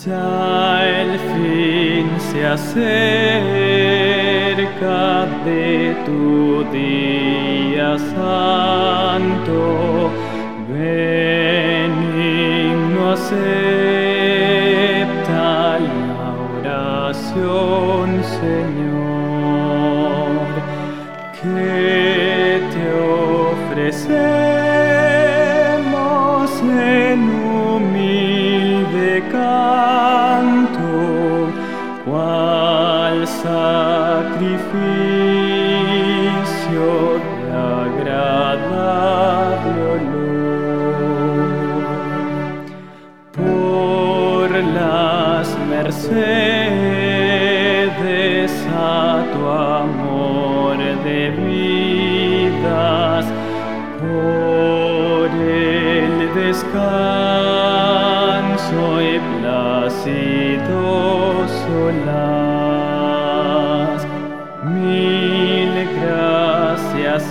Ya el fin se acerca de tu día santo, benigno acepta la oración, Señor, que te ofrecemos en humilde canto, cual sacrificio de agradable olor. Por las mercedes a tu amor debidas, por el descanso y plácido solaz, mil gracias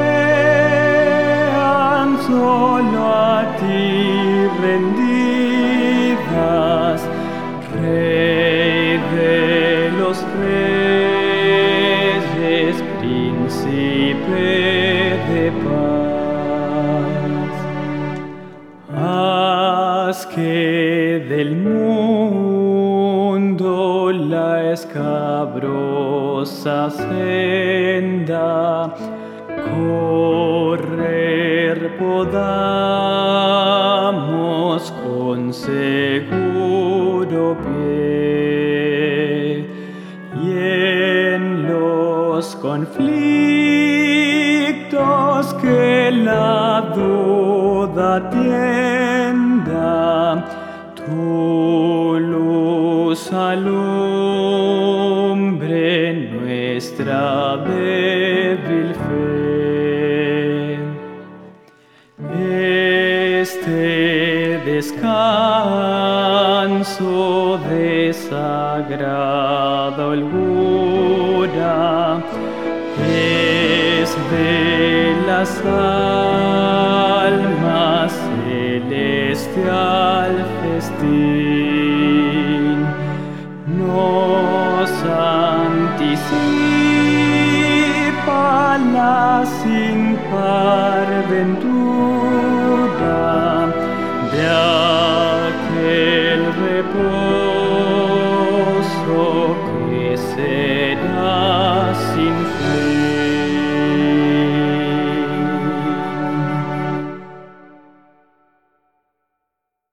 sean solo a ti rendidas, Rey de los reyes, Príncipe de paz. Haz que del mundo la escabrosa senda correr podamos con seguro pie, y en los conflictos que la duda tienda, tu luz alumbre nuestra débil fe. Este descanso de sagrada holgura es de las almas celestial festín, nos anticipa la sin par ventura de aquel reposo que será sin fin.